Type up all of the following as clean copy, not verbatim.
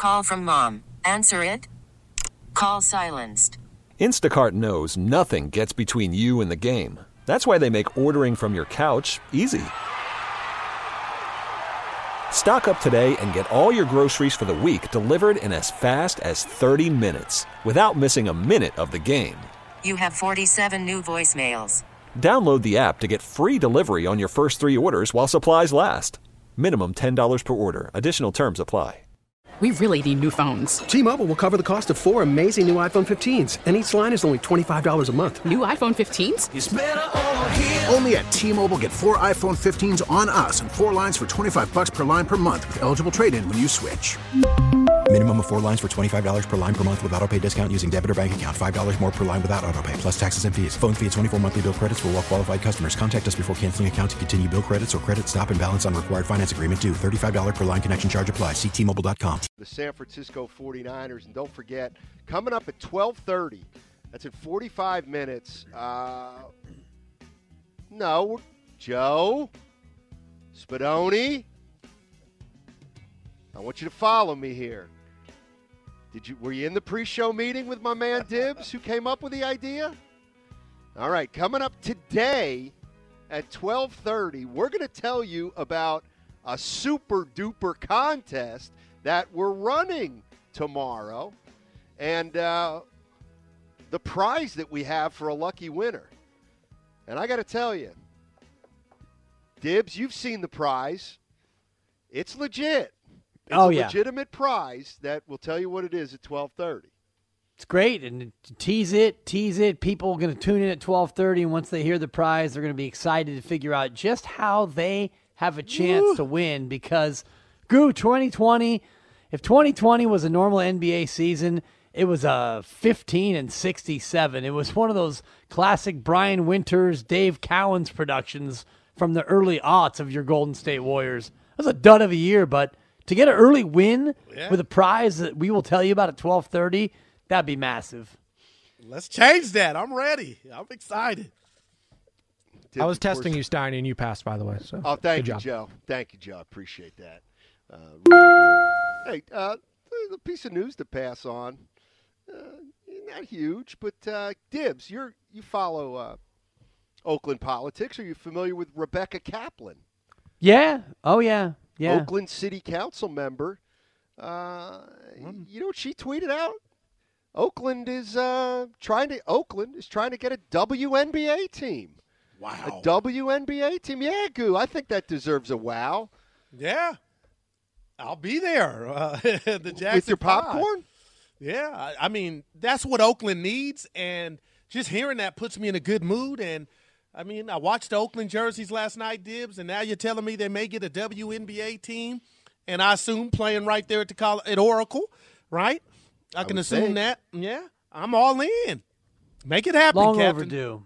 Call from mom. Answer it. Call silenced. Instacart knows nothing gets between you and the game. That's why they make ordering from your couch easy. Stock up today and get all your groceries for the week delivered in as fast as 30 minutes without missing a minute of the game. You have 47 new voicemails. Download the app to get free delivery on your first 3 orders while supplies last. Minimum $10 per order. Additional terms apply. We really need new phones. T-Mobile will cover the cost of 4 amazing new iPhone 15s, and each line is only $25 a month. New iPhone 15s? It's better over here. Only at T-Mobile, get 4 iPhone 15s on us and 4 lines for $25 per line per month with eligible trade-in when you switch. Minimum of 4 lines for $25 per line per month with autopay discount using debit or bank account. $5 more per line without autopay, plus taxes and fees. Phone fee at 24 monthly bill credits for well-qualified customers. Contact us before canceling account to continue bill credits or credit stop and balance on required finance agreement due. $35 per line connection charge applies. See T-Mobile.com. The San Francisco 49ers, and don't forget, coming up at 12:30, that's in 45 minutes. No, Joe Spadoni, I want you to follow me here. Were you in the pre-show meeting with my man Dibbs, who came up with the idea? All right, coming up today at 12:30, we're going to tell you about a super-duper contest that we're running tomorrow, and the prize that we have for a lucky winner. And I got to tell you, Dibbs, you've seen the prize. It's legit. It's a legitimate prize that will tell you what it is at 12:30. It's great, and tease it. People are going to tune in at 12:30, and once they hear the prize, they're going to be excited to figure out just how they have a chance to win, because, Goo, 2020, if 2020 was a normal NBA season, it was a 15-67. It was one of those classic Brian Winters, Dave Cowens productions from the early aughts of your Golden State Warriors. It was a dud of a year, but to get an early win with a prize that we will tell you about at 12:30, that'd be massive. Let's change that. I'm ready. I'm excited. I was testing you, Steiny, and you passed, by the way. So. Oh, thank you, job. Joe. Thank you, Joe. I appreciate that. Really hey, a piece of news to pass on. Not huge, but Dibbs, you follow Oakland politics. Are you familiar with Rebecca Kaplan? Yeah. Oh, yeah. Yeah. Oakland City Council member. You know what she tweeted out? Oakland is trying to get a WNBA team. Wow. A WNBA team. Yeah, Goo. I think that deserves a wow. Yeah. I'll be there. The Jackson with your 5. popcorn? Yeah. I mean, that's what Oakland needs, and just hearing that puts me in a good mood. And, I mean, I watched the Oakland jerseys last night, Dibbs, and now you're telling me they may get a WNBA team, and I assume playing right there at Oracle, right? I can assume that. Yeah, I'm all in. Make it happen, Long Captain. overdue.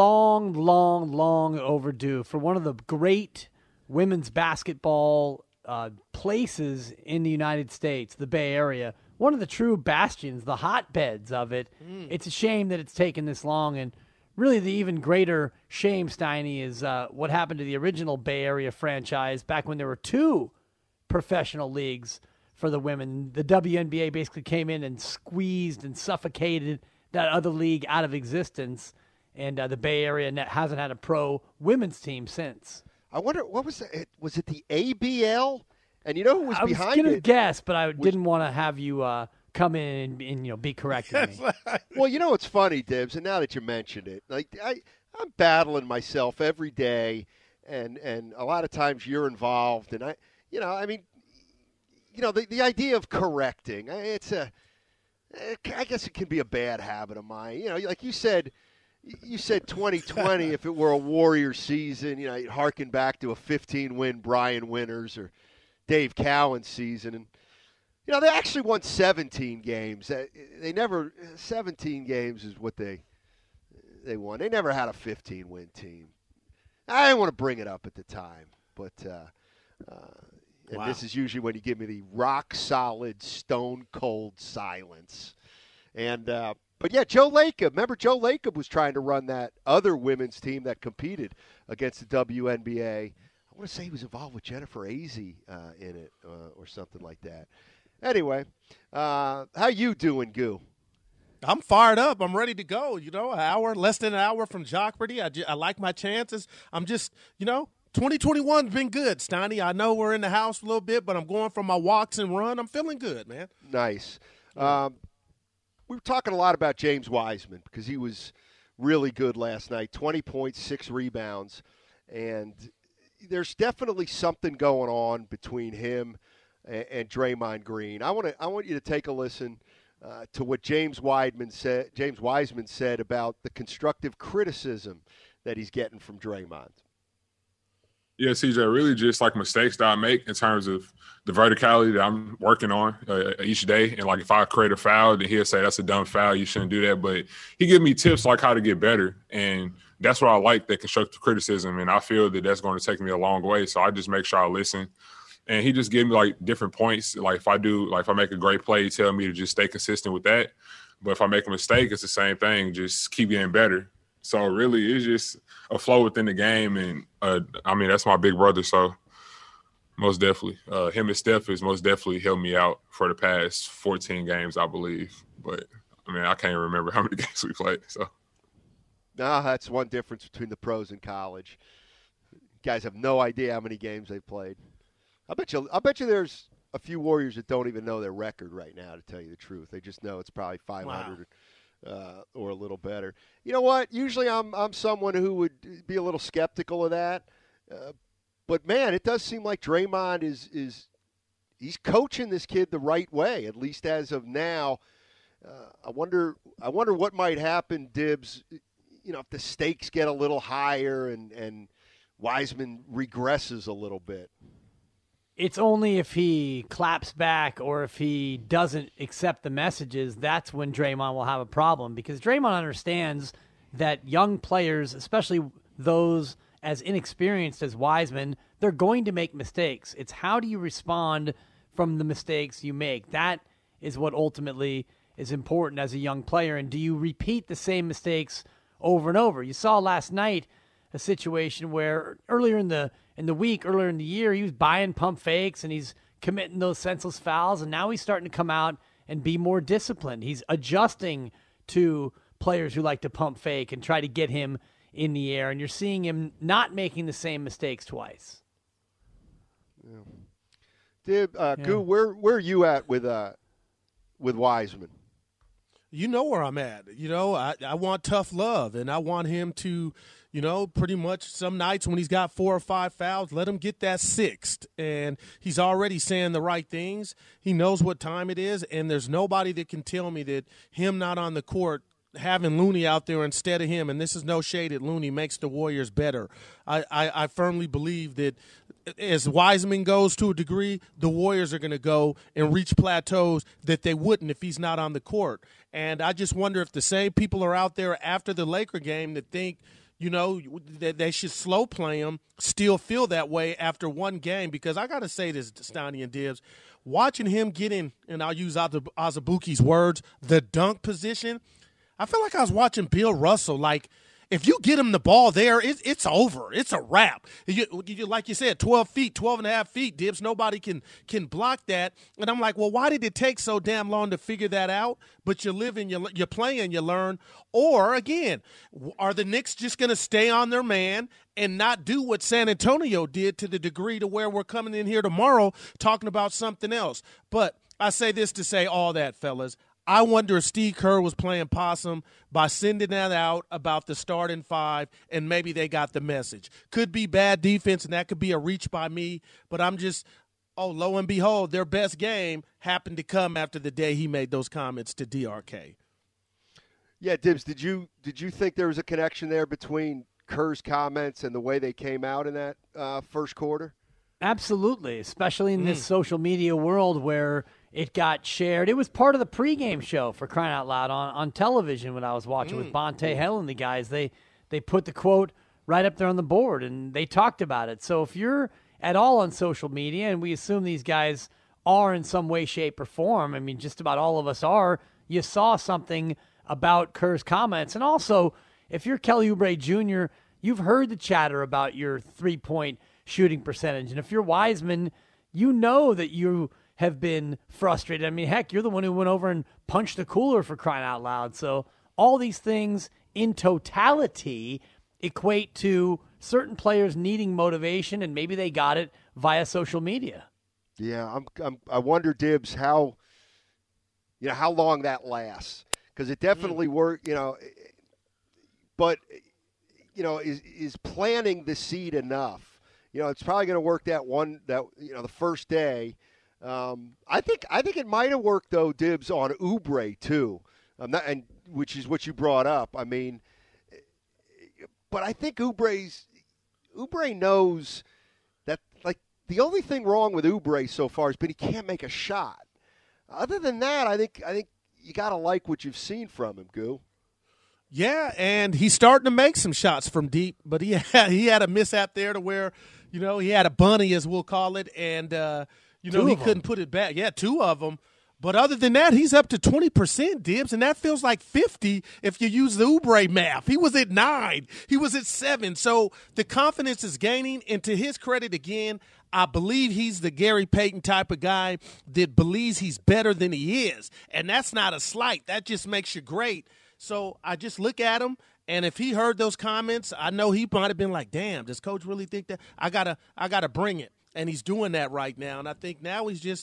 Long overdue for one of the great women's basketball places in the United States, the Bay Area. One of the true bastions, the hotbeds of it. It's a shame that it's taken this long, and really the even greater shame, Steiny, is what happened to the original Bay Area franchise back when there were 2 professional leagues for the women. The WNBA basically came in and squeezed and suffocated that other league out of existence, and the Bay Area hasn't had a pro women's team since. I wonder, what was it? Was it the ABL? And you know who was behind it? I was going to guess, but I didn't want to have you come in and be correcting me. Well, you know what's funny, Dibbs, and now that you mentioned it, like I'm battling myself every day, and a lot of times you're involved, and the idea of correcting, I guess it can be a bad habit of mine. You know, like you said 2020, if it were a Warrior season, you'd harken back to a 15-win Brian Winters or Dave Cowens season. And, they actually won 17 games. They never – 17 games is what they won. They never had a 15-win team. I didn't want to bring it up at the time, but and this is usually when you give me the rock-solid, stone-cold silence. And but, yeah, Joe Lacob. Remember, Joe Lacob was trying to run that other women's team that competed against the WNBA. I want to say he was involved with Jennifer Azzi in it or something like that. Anyway, how you doing, Goo? I'm fired up. I'm ready to go. Less than an hour from Jeopardy. I like my chances. I'm just, 2021's been good, Steiny. I know we're in the house a little bit, but I'm going for my walks and run. I'm feeling good, man. Nice. We were talking a lot about James Wiseman because he was really good last night. 20 points, 6 rebounds, and there's definitely something going on between him and Draymond Green. I want you to take a listen to what James Wiseman said about the constructive criticism that he's getting from Draymond. Yeah, CJ, really just like mistakes that I make in terms of the verticality that I'm working on each day. And like if I create a foul, then he'll say that's a dumb foul, you shouldn't do that. But he give me tips like how to get better. And that's what I like, that constructive criticism. And I feel that that's going to take me a long way. So I just make sure I listen. And he just gave me like different points. Like if I make a great play, he tell me to just stay consistent with that. But if I make a mistake, it's the same thing. Just keep getting better. So really it's just a flow within the game. And that's my big brother. So most definitely him and Steph has most definitely helped me out for the past 14 games, I believe. But I can't remember how many games we played. So no, that's one difference between the pros and college. You guys have no idea how many games they've played. I bet you there's a few Warriors that don't even know their record right now, to tell you the truth. They just know it's probably 500 or a little better. You know what? Usually I'm someone who would be a little skeptical of that. But, man, it does seem like Draymond he's coaching this kid the right way, at least as of now. I wonder what might happen, Dibs, if the stakes get a little higher and Wiseman regresses a little bit. It's only if he claps back or if he doesn't accept the messages, that's when Draymond will have a problem, because Draymond understands that young players, especially those as inexperienced as Wiseman, they're going to make mistakes. It's how do you respond from the mistakes you make? That is what ultimately is important as a young player. And do you repeat the same mistakes over and over? You saw last night a situation where earlier in the year, he was buying pump fakes and he's committing those senseless fouls, and now he's starting to come out and be more disciplined. He's adjusting to players who like to pump fake and try to get him in the air, and you're seeing him not making the same mistakes twice. Yeah. Goo, where are you at with Wiseman? You know where I'm at. I want tough love, and I want him to – pretty much some nights when he's got 4 or 5 fouls, let him get that 6th. And he's already saying the right things. He knows what time it is, and there's nobody that can tell me that him not on the court, having Looney out there instead of him, and this is no shade at Looney, makes the Warriors better. I firmly believe that as Wiseman goes to a degree, the Warriors are going to go and reach plateaus that they wouldn't if he's not on the court. And I just wonder if the same people are out there after the Laker game that think – that they should slow play him, still feel that way after one game. Because I got to say this, Steiny and Dibs, watching him get in, and I'll use Azubuike's words, the dunk position, I feel like I was watching Bill Russell. Like, if you get him the ball there, it's over. It's a wrap. Like you said, 12 and a half feet, Dibs. Nobody can block that. And I'm like, well, why did it take so damn long to figure that out? But you live and you play and you learn. Or, again, are the Knicks just going to stay on their man and not do what San Antonio did to the degree to where we're coming in here tomorrow talking about something else? But I say this to say all that, fellas. I wonder if Steve Kerr was playing possum by sending that out about the starting 5, and maybe they got the message. Could be bad defense, and that could be a reach by me, but I'm just, lo and behold, their best game happened to come after the day he made those comments to DRK. Yeah, Dibs, did you think there was a connection there between Kerr's comments and the way they came out in that first quarter? Absolutely, especially in this social media world where it got shared. It was part of the pregame show, for crying out loud, on television when I was watching with Bonte Hill and the guys. They put the quote right up there on the board, and they talked about it. So if you're at all on social media, and we assume these guys are in some way, shape, or form, just about all of us are, you saw something about Kerr's comments. And also, if you're Kelly Oubre Jr., you've heard the chatter about your three-point shooting percentage. And if you're Wiseman, you know that you have been frustrated. I mean, heck, you're the one who went over and punched the cooler for crying out loud. So all these things in totality equate to certain players needing motivation, and maybe they got it via social media. Yeah, I wonder, Dibbs, how long that lasts, because it definitely worked. But is planting the seed enough? It's probably going to work the first day. I think it might have worked though, Dibbs, on Oubre too, and which is what you brought up. I mean, but I think Oubre knows that, like, the only thing wrong with Oubre so far has been he can't make a shot. Other than that, I think you got to like what you've seen from him, Goo. Yeah, and he's starting to make some shots from deep, but he had a mishap there to where, he had a bunny, as we'll call it, and he couldn't put it back. Yeah, 2 of them. But other than that, he's up to 20%, Dibbs, and that feels like 50 if you use the Oubre math. He was at 9. He was at 7. So the confidence is gaining, and to his credit again, I believe he's the Gary Payton type of guy that believes he's better than he is. And that's not a slight. That just makes you great. So I just look at him, and if he heard those comments, I know he might have been like, damn, does Coach really think that? I gotta bring it. And he's doing that right now. And I think now he's just,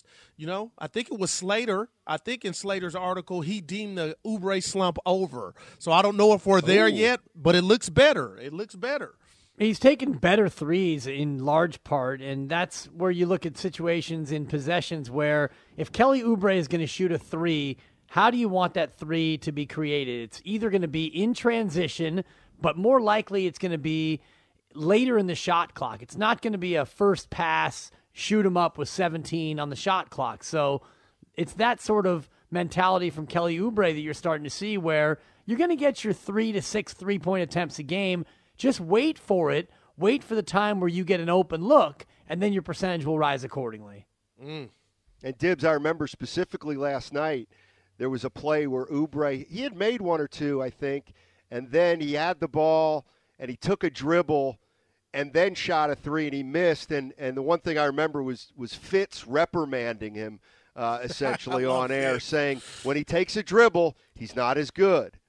I think it was Slater. I think in Slater's article, he deemed the Oubre slump over. So I don't know if we're there yet, but it looks better. It looks better. He's taken better threes in large part, and that's where you look at situations in possessions where if Kelly Oubre is going to shoot a 3, how do you want that 3 to be created? It's either going to be in transition, but more likely it's going to be later in the shot clock. It's not going to be a first pass, shoot him up with 17 on the shot clock. So it's that sort of mentality from Kelly Oubre that you're starting to see, where you're going to get your 3 to 6 3-point attempts a game. Just wait for it. Wait for the time where you get an open look, and then your percentage will rise accordingly. And Dibbs, I remember specifically last night, there was a play where Oubre, he had made 1 or 2, I think, and then he had the ball and he took a dribble and then shot a 3 and he missed. And the one thing I remember was Fitz reprimanding him essentially on air, saying when he takes a dribble, he's not as good.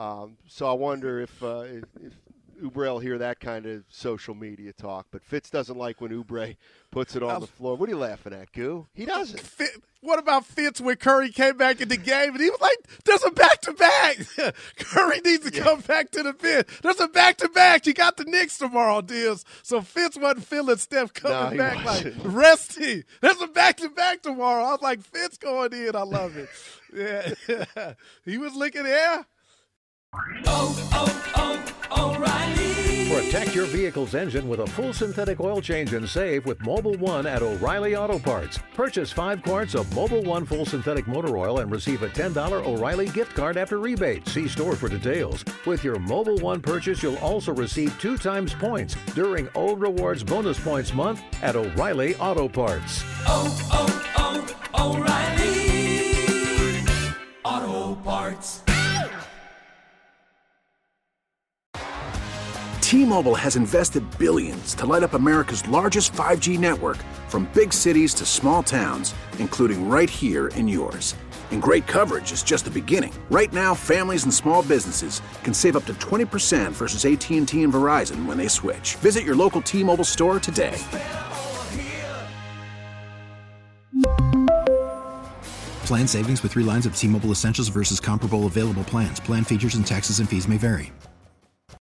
So I wonder if Oubre will hear that kind of social media talk. But Fitz doesn't like when Oubre puts it on the floor. What are you laughing at, Goo? He doesn't. What about Fitz when Curry came back in the game and he was like, there's a back-to-back. Curry needs to come back to the bench. There's a back-to-back. You got the Knicks tomorrow, Dibbs. So Fitz wasn't feeling Steph coming back like, resty. There's a back-to-back tomorrow. I was like, Fitz going in. I love it. Yeah. He was looking there. O'Reilly. Protect your vehicle's engine with a full synthetic oil change and save with Mobil 1 at O'Reilly Auto Parts. Purchase 5 quarts of Mobil 1 full synthetic motor oil and receive a $10 O'Reilly gift card after rebate. See store for details. With your Mobil 1 purchase, you'll also receive 2 times points during O Rewards Bonus Points Month at O'Reilly Auto Parts. O'Reilly Auto Parts. T-Mobile has invested billions to light up America's largest 5G network, from big cities to small towns, including right here in yours. And great coverage is just the beginning. Right now, families and small businesses can save up to 20% versus AT&T and Verizon when they switch. Visit your local T-Mobile store today. Plan savings with 3 lines of T-Mobile Essentials versus comparable available plans. Plan features and taxes and fees may vary.